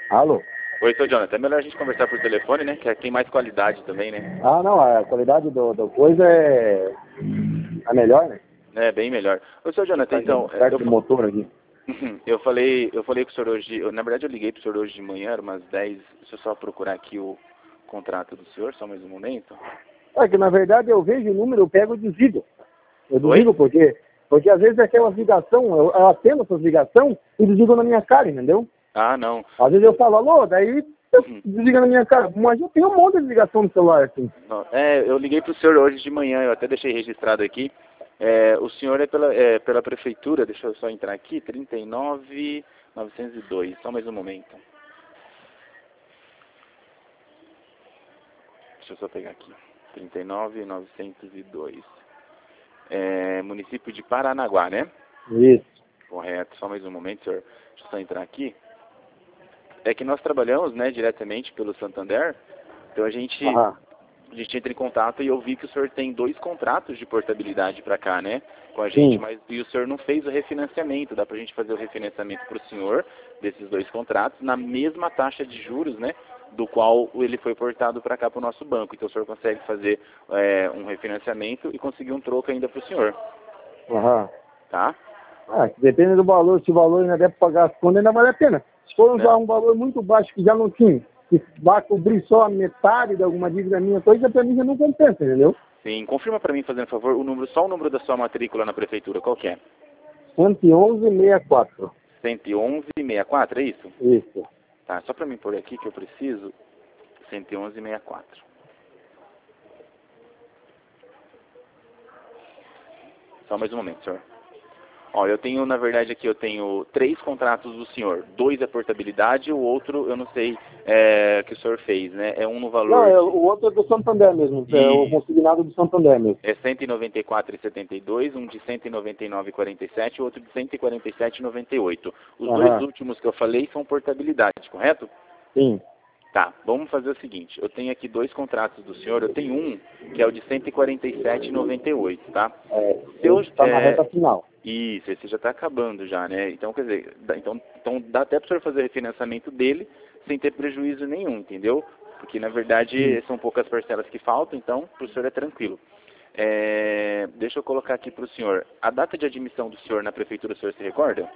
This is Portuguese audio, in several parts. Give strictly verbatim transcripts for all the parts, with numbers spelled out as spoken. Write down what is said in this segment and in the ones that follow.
Alô? Oi, sou Jonathan. É melhor a gente conversar por telefone, né? Que tem mais qualidade também, né? Ah, não, a qualidade do, do coisa é a melhor, né? É, bem melhor. Ô, seu Jonathan, então... Perto Eu, do motor aqui. eu falei eu falei com o senhor hoje... Eu, na verdade, eu liguei pro senhor hoje de manhã, era umas dez. Deixa eu só procurar aqui o contrato do senhor, só mais um momento. É que, na verdade, eu vejo o número, eu pego e desligo. Eu Oi? desligo porque... Porque às vezes é aquelas ligações, eu, eu atendo essas ligações e desligo na minha cara, entendeu? Ah, não. Às vezes eu falo, alô, daí eu Uhum. desligo na minha cara. Mas eu tenho um monte de ligação no celular, assim. Não, é, eu liguei pro senhor hoje de manhã, eu até deixei registrado aqui. É, o senhor é pela, é pela prefeitura, deixa eu só entrar aqui, trinta e nove mil novecentos e dois, só mais um momento. Deixa eu só pegar aqui, trinta e nove mil novecentos e dois. É, município de Paranaguá, né? Isso. Correto, só mais um momento, senhor. Deixa eu só entrar aqui. É que nós trabalhamos, né, diretamente pelo Santander, então a gente... Aham. A gente entra em contato e eu vi que o senhor tem dois contratos de portabilidade para cá, né? Com a gente, Sim. mas e o senhor não fez o refinanciamento. Dá para a gente fazer o refinanciamento para o senhor desses dois contratos na mesma taxa de juros, né? Do qual ele foi portado para cá para o nosso banco. Então o senhor consegue fazer é, um refinanciamento e conseguir um troco ainda para o senhor, Aham. tá? Ah, depende do valor, se o valor ainda deve pagar as contas, ainda vale a pena. Se for usar Né? um valor muito baixo que já não tinha, que vai cobrir só a metade de alguma dívida minha, coisa, pra mim já não compensa, entendeu? Sim, confirma para mim, fazendo favor, o número, só o número da sua matrícula na prefeitura, qual que é? cento e onze vírgula sessenta e quatro. cento e onze vírgula sessenta e quatro, é isso? Isso. Tá, só para mim pôr aqui que eu preciso, cento e onze vírgula sessenta e quatro. Só mais um momento, senhor. Ó, eu tenho, na verdade, aqui eu tenho três contratos do senhor. Dois é portabilidade, o outro eu não sei é, que o senhor fez, né? É um no Não, valor é, de... o outro é do Santander mesmo, é o E consignado do Santander mesmo. é cento e noventa e quatro reais e setenta e dois centavos, um de cento e noventa e nove reais e quarenta e sete centavos e outro de cento e quarenta e sete reais e noventa e oito centavos. Os dois Aham. últimos que eu falei são portabilidade, correto? Sim. Tá, vamos fazer o seguinte, eu tenho aqui dois contratos do senhor, eu tenho um que é o de cento e quarenta e sete reais e noventa e oito centavos, tá? É, Se eu, esse tá na é, reta final. Isso, esse já está acabando já, né? Então, quer dizer, dá, então, então dá até para o senhor fazer o refinanciamento dele sem ter prejuízo nenhum, entendeu? Porque, na verdade, Sim. são poucas parcelas que faltam, então, para o senhor é tranquilo. É, deixa eu colocar aqui para o senhor. A data de admissão do senhor na prefeitura, o senhor se recorda?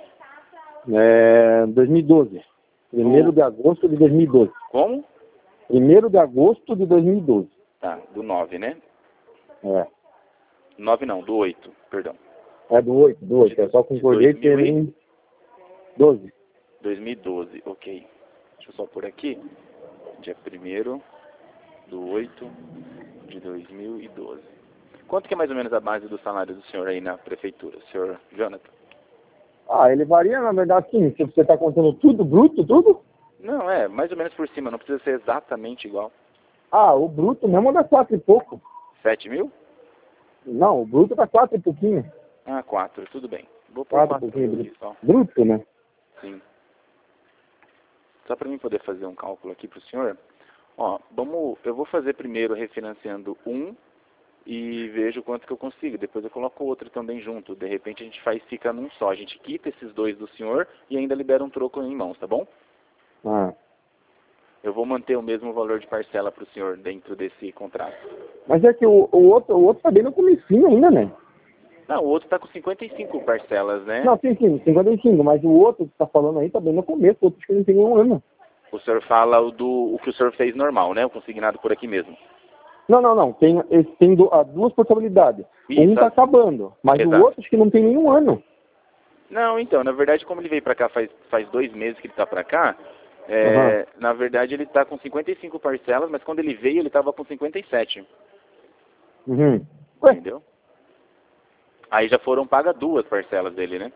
É, dois mil e doze. Primeiro Do... de agosto de dois mil e doze. Como? Primeiro de agosto de dois mil e doze. Tá, do nove, né? É. nove não, do oito, perdão. É do oito, do oito. De, Eu só de concordei que ele em doze. dois mil e doze, ok. Deixa eu só por aqui. Dia primeiro do oito de dois mil e doze. Quanto que é mais ou menos a base do salário do senhor aí na prefeitura, senhor Jonathan? Ah, ele varia, na verdade, sim. Se você está contando tudo, bruto, tudo? Não, é, mais ou menos por cima, não precisa ser exatamente igual. Ah, o bruto mesmo dá quatro e pouco. Sete mil? Não, o bruto dá quatro e pouquinho. Ah, quatro, tudo bem. Vou pôr Quatro e quatro pouquinho mil aqui bruto. só. Bruto, né? Sim. Só para mim poder fazer um cálculo aqui para o senhor. Ó, vamos, eu vou fazer primeiro refinanciando um e vejo quanto que eu consigo. Depois eu coloco o outro também junto. De repente a gente faz, fica num só. A gente quita esses dois do senhor e ainda libera um troco em mãos, tá bom? Ah. Eu vou manter o mesmo valor de parcela para o senhor dentro desse contrato. Mas é que o, o outro o outro tá bem no comecinho ainda, né? Não, o outro está com cinquenta e cinco parcelas, né? Não, sim, sim, cinquenta e cinco, mas o outro que tá falando aí tá bem no começo, o outro que não tem um ano. O senhor fala o, do, o que o senhor fez normal, né? O consignado por aqui mesmo. Não, não, não. Tem, esse- tem do, as duas portabilidades. Isso, Um tá a- acabando, mas Exato. o outro acho que não tem nenhum ano. Não, então, na verdade, como ele veio para cá faz, faz dois meses que ele está para cá, é, Aham. na verdade ele está com cinquenta e cinco parcelas, mas quando ele veio ele estava com cinquenta e sete, Uhum. Ué, entendeu? Aí já foram pagas duas parcelas dele, né?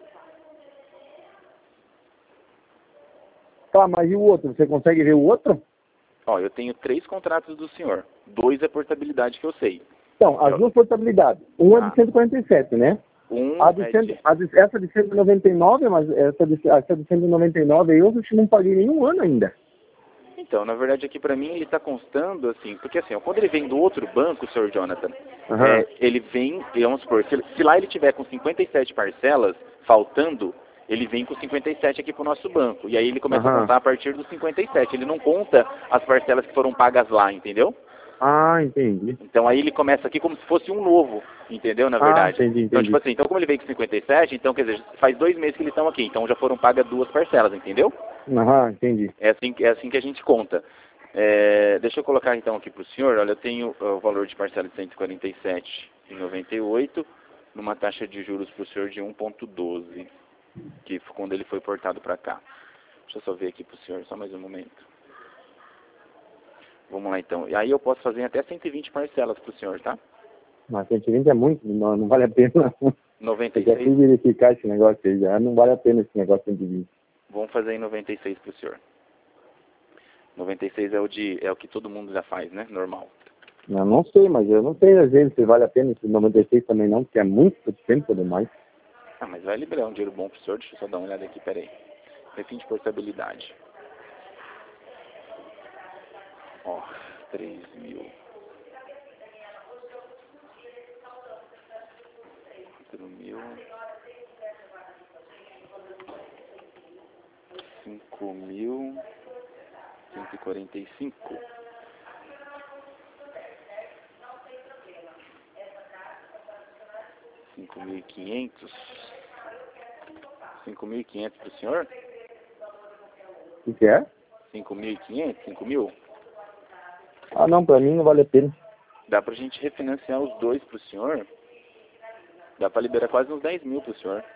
tá, mas e o outro? Você consegue ver o outro? Ó, eu tenho três contratos do senhor. Dois é portabilidade que eu sei. Então, as Eu- duas portabilidades. Um é Ah. de cento e quarenta e sete, né? Um A de é cem, de... a de, essa de cento e noventa e nove, mas essa de, essa de cento e noventa e nove aí eu acho que não paguei nenhum ano ainda. Então, na verdade aqui para mim ele está constando assim, porque assim, ó, quando ele vem do outro banco, senhor Jonathan, Aham. é, ele vem, e vamos supor, se, se lá ele tiver com cinquenta e sete parcelas faltando, ele vem com cinquenta e sete aqui para o nosso banco. E aí ele começa Aham. a contar a partir dos cinquenta e sete. Ele não conta as parcelas que foram pagas lá, entendeu? Ah, entendi. Então aí ele começa aqui como se fosse um novo, entendeu? Na Ah, verdade. entendi, Então, entendi. tipo assim, então como ele veio com cinquenta e sete, então quer dizer, faz dois meses que eles estão aqui. Então já foram pagas duas parcelas, entendeu? Aham, entendi. É assim, que- é assim que a gente conta. É, deixa eu colocar então aqui para o senhor. Olha, eu tenho uh, o valor de parcela de cento e quarenta e sete vírgula noventa e oito numa taxa de juros para o senhor de um vírgula doze, que foi quando ele foi portado para cá. Deixa eu só ver aqui para o senhor, só mais um momento. Vamos lá então. E aí eu posso fazer até cento e vinte parcelas para o senhor, tá? Mas cento e vinte é muito, não, não vale a pena. noventa Eu e já seis. fui verificar esse negócio aí, já não vale a pena esse negócio cento e vinte. Vamos fazer em noventa e seis para o senhor. noventa e seis é o, de, é o que todo mundo já faz, né? Normal. Eu não sei, mas eu não sei às vezes se vale a pena esse noventa e seis também não, porque é muito tempo demais. Ah, mas vai liberar um dinheiro bom para o senhor. Deixa eu só dar uma olhada aqui, peraí. Refim de portabilidade. Ó, três mil. quatro mil. cinco mil. cento e quarenta e cinco. cinco mil e quinhentos. cinco mil e quinhentos para o senhor? O que que é? cinco mil e quinhentos? cinco mil? Ah, não, pra mim não vale a pena. Dá pra gente refinanciar os dois pro senhor? Dá pra liberar quase uns dez mil pro senhor.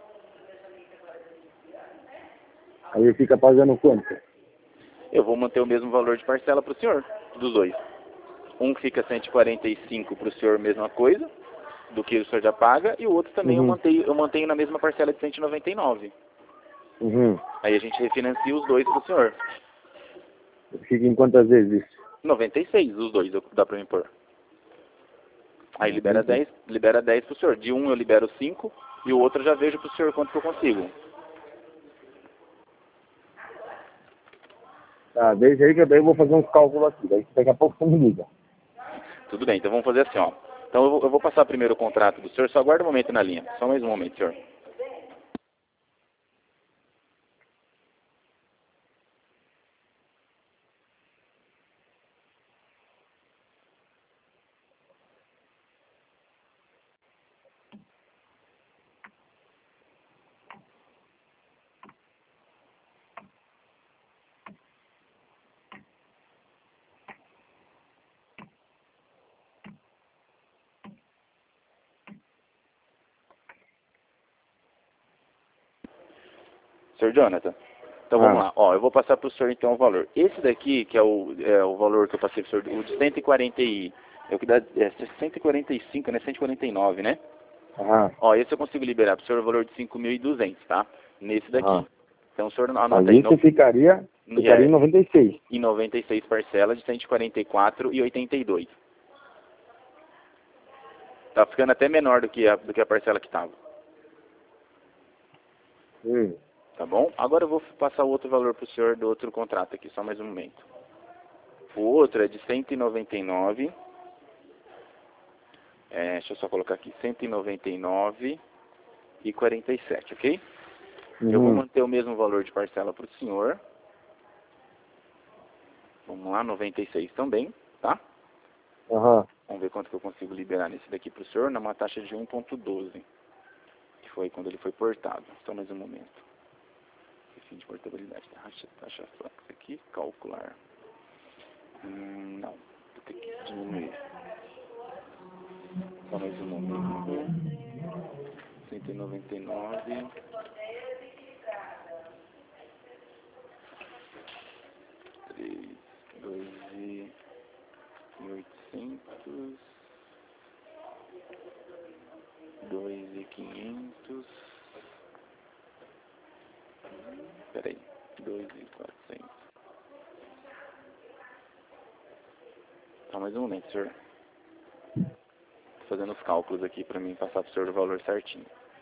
Aí ele fica pagando quanto? Eu vou manter o mesmo valor de parcela pro senhor, dos dois. Um fica cento e quarenta e cinco pro senhor, mesma coisa, do que o senhor já paga, e o outro também eu, Uhum. mantenho, eu mantenho na mesma parcela de cento e noventa e nove. Uhum. Aí a gente refinancia os dois pro senhor. Fica em quantas vezes isso? noventa e seis os dois, eu- dá pra me pôr. Aí libera noventa. dez, libera dez pro senhor. De um eu libero cinco, e o outro eu já vejo pro senhor quanto que eu consigo. Tá, deixa aí que daí eu vou fazer uns cálculos aqui. Daí daqui a pouco você me liga. Tudo bem, então vamos fazer assim, ó. Então eu vou, eu vou passar primeiro o contrato do senhor, só aguarda um momento na linha. Só mais um momento, senhor. Senhor Jonathan, então vamos Ah, lá. Ó, eu vou passar para o senhor então o valor. Esse daqui, que é o, é o valor que eu passei para o senhor, o de cento e quarenta e... É o que dá é cento e quarenta e cinco, né? cento e quarenta e nove, né? aham, Ó, esse eu consigo liberar para o senhor o valor de cinco mil e duzentos, tá? Nesse daqui. aham. Então o senhor Mas anota aí. isso No, ficaria, ficaria em é, noventa e seis. em noventa e seis parcelas de cento e quarenta e quatro e oitenta e dois. Tá ficando até menor do que a, do que a parcela que estava. Hum. Tá bom? Agora eu vou passar o outro valor para o senhor do outro contrato aqui, só mais um momento. O outro é de cento e noventa e nove. É, deixa eu só colocar aqui, cento e noventa e nove e quarenta e sete, ok? Eu vou Uhum. manter o mesmo valor de parcela para o senhor. Vamos lá, noventa e seis também, tá? Aham. Vamos ver quanto que eu consigo liberar nesse daqui para o senhor, numa taxa de um vírgula doze, que foi quando ele foi portado. Só mais um momento. Fim de portabilidade, taxa, taxa flex aqui, calcular. Hum, não, vou ter que diminuir. Só mais um momento. cento e noventa e nove. três, doze, mil e oitocentos. dois mil e quinhentos. Peraí, dois mil e quatrocentos. Só mais um momento, senhor. Tô fazendo os cálculos aqui para mim passar pro senhor o valor certinho.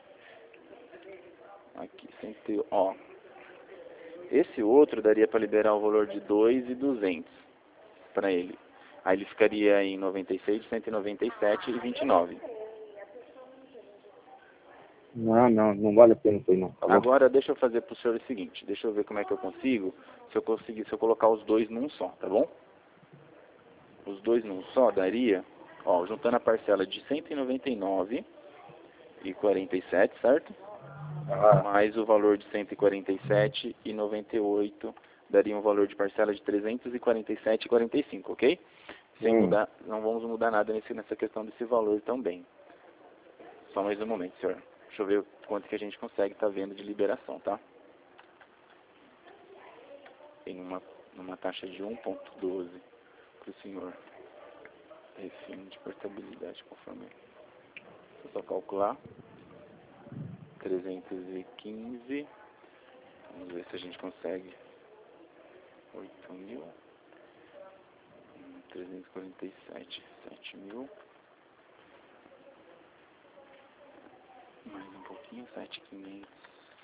Aqui, cento, ó. Esse outro daria para liberar o valor de dois mil e duzentos para ele. Aí ele ficaria em noventa e seis, cento e noventa e sete e vinte e nove. Não, não, não vale a pena isso aí não. Tá bom? Agora deixa eu fazer para o senhor o seguinte, deixa eu ver como é que eu consigo, se eu conseguir, se eu colocar os dois num só, tá bom? Os dois num só daria, ó, juntando a parcela de cento e noventa e nove e quarenta e sete, certo? Ah, Mais o valor de cento e quarenta e sete e noventa e oito, daria um valor de parcela de trezentos e quarenta e sete e quarenta e cinco, ok? Sem hum. mudar, não vamos mudar nada nesse, nessa questão desse valor também. Só mais um momento, senhor. Deixa eu ver quanto que a gente consegue estar vendo de liberação, tá? Tem uma, uma taxa de um ponto doze para o senhor. Refim de portabilidade conforme. Deixa eu só calcular. trezentos e quinze. Vamos ver se a gente consegue. oito mil. trezentos e quarenta e sete. sete mil. Mais um pouquinho. sete mil e quinhentos.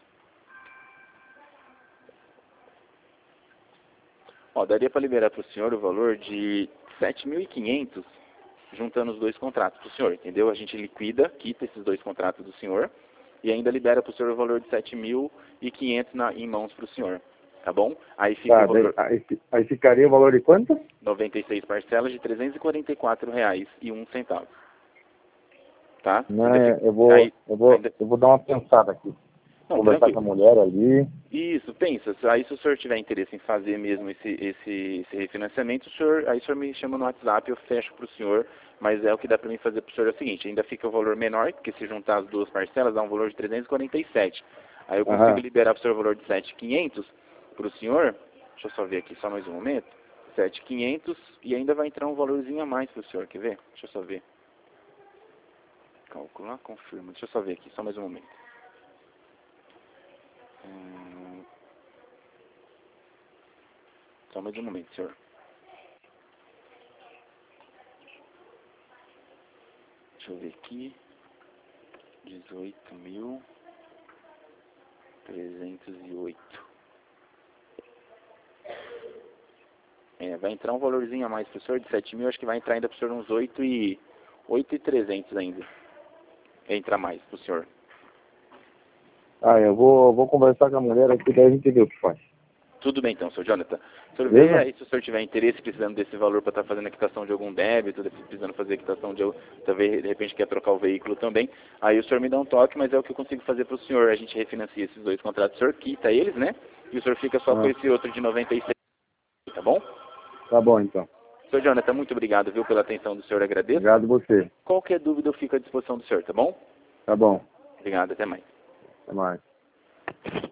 Ó, daria para liberar para o senhor o valor de sete mil e quinhentos, juntando os dois contratos para o senhor, entendeu? A gente liquida, quita esses dois contratos do senhor e ainda libera para o senhor o valor de sete mil e quinhentos na, em mãos para o senhor, tá bom? Aí fica Tá, o valor... aí, aí ficaria o valor de quanto? noventa e seis parcelas de trezentos e quarenta e quatro reais e um centavo. Tá? Não, Ainda é, fica... eu, vou, Ainda... eu, vou, Ainda... eu vou dar uma pensada aqui. Não, Conversar tranquilo. com a mulher ali. Isso, pensa. Aí se o senhor tiver interesse em fazer mesmo esse, esse, esse refinanciamento, o senhor, aí o senhor me chama no WhatsApp, eu fecho para o senhor, mas é o que dá para mim fazer para o senhor é o seguinte, ainda fica o valor menor, porque se juntar as duas parcelas dá um valor de trezentos e quarenta e sete. Aí eu consigo Aham. liberar para o senhor o valor de sete mil e quinhentos para o senhor, deixa eu só ver aqui, só mais um momento, sete mil e quinhentos e ainda vai entrar um valorzinho a mais para o senhor, quer ver? Deixa eu só ver. Calcular, confirma, deixa eu só ver aqui, só mais um momento. Hum... Só mais um momento, senhor. Deixa eu ver aqui. dezoito mil trezentos e oito. É, vai entrar um valorzinho a mais pro senhor de sete mil, acho que vai entrar ainda pro senhor uns oito e trezentos ainda. Entra mais pro senhor. Ah, eu vou, vou conversar com a mulher aqui, daí a gente vê o que faz. Tudo bem então, senhor Jonathan. O senhor vê Beleza? aí se o senhor tiver interesse, precisando desse valor para estar fazendo a quitação de algum débito, precisando fazer a quitação de, talvez de repente quer trocar o veículo também, aí o senhor me dá um toque, mas é o que eu consigo fazer para o senhor. A gente refinancia esses dois contratos, o senhor quita eles, né? E o senhor fica só Ah. com esse outro de noventa e seis, tá bom? Tá bom, então. senhor Jonathan, muito obrigado, viu, pela atenção do senhor, agradeço. Obrigado você. Qualquer dúvida eu fico à disposição do senhor, tá bom? Tá bom. Obrigado, até mais. Até mais.